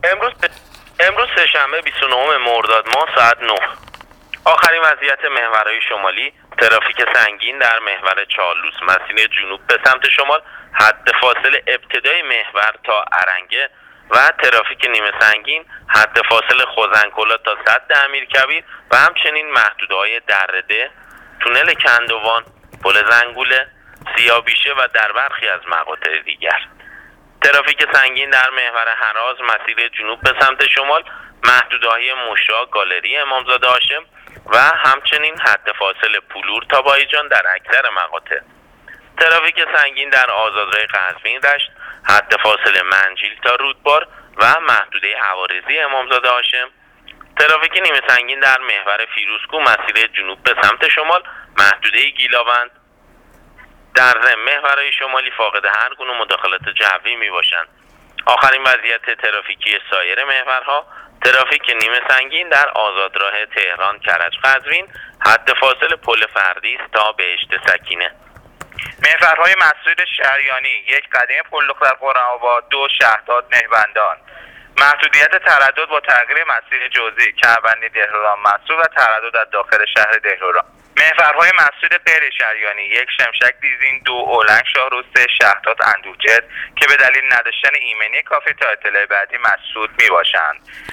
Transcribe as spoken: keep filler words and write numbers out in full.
امروز امروز سه‌شنبه بیست و نهم مرداد ماه ساعت نه. آخرین وضعیت محورهای شمالی: ترافیک سنگین در محور چالوس مسیر جنوب به سمت شمال، حد فاصله ابتدای محور تا ارنگه، و ترافیک نیمه سنگین حد فاصله خزنکلا تا سد امیرکبیر و همچنین محدوده‌های درده، تونل کندوان، پل زنگوله، سیاه‌بیشه و در برخی از مقاطع دیگر. ترافیک سنگین در محور هراز مسیر جنوب به سمت شمال، محدوده‌های مشا، گالری امامزاده هاشم و همچنین حد فاصله پولور تا بایجان در اکثر مقاطع. ترافیک سنگین در آزادراه قزوین رشت، حد فاصله منجیل تا رودبار و محدوده عوارضی امامزاده هاشم. ترافیک نیمه سنگین در محور فیروزکوه مسیر جنوب به سمت شمال، محدوده گیلاوند. در ضمن محورهای شمالی فاقد هر گونه مداخلات جوی می باشند. آخرین وضعیت ترافیکی سایر محورها: ترافیک نیمه سنگین در آزادراه تهران کرج قزوین، حد فاصله پل فردیس تا بهشت سکینه. محورهای مسدود شریانی: یک قدیم پلخ در قره‌آباد، دو شهداد مهربندان. محدودیت تردد با تغییر مسیر جزئی کمربندی دهلوران مسدود و تردد در داخل شهر دهلوران. محورهای مسدود غیر شریانی: یک شمشک دیزین، دو اولنگ شاهرو، سه شهداد اندوهجد که به دلیل نداشتن ایمنی کافی تا اطلاع بعدی مسدود می باشند.